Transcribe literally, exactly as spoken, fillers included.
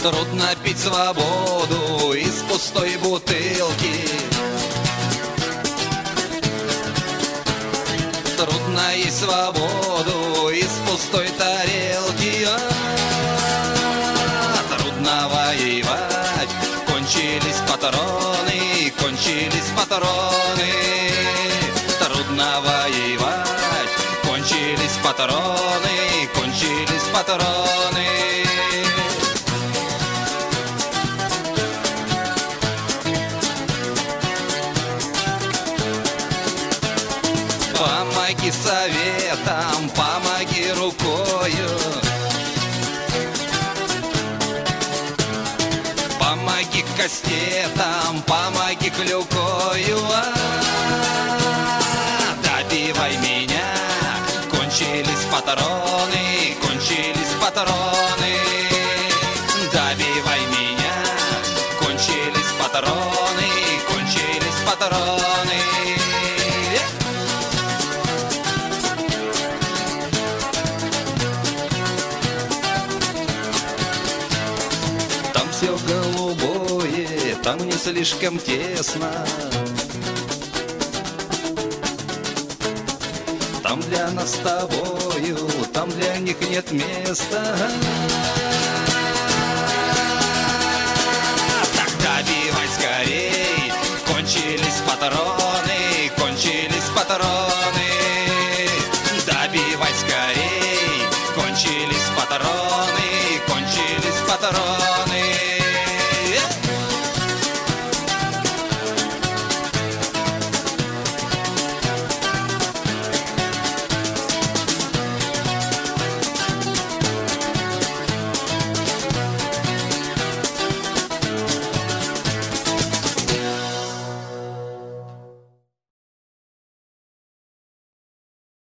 Трудно пить свободу из пустой бутылки. Трудно есть свободу из пустой тарелки. А, трудно воевать, кончились патроны, кончились патроны. Трудно воевать, кончились патроны, кончились патроны. Помоги советом, помоги рукою, помоги кастетом, помоги клюкою. Добивай меня, кончились патроны, кончились патроны. Добивай меня, кончились патроны, кончились патроны. Все голубое, там не слишком тесно. Там для нас с тобою, там для них нет места.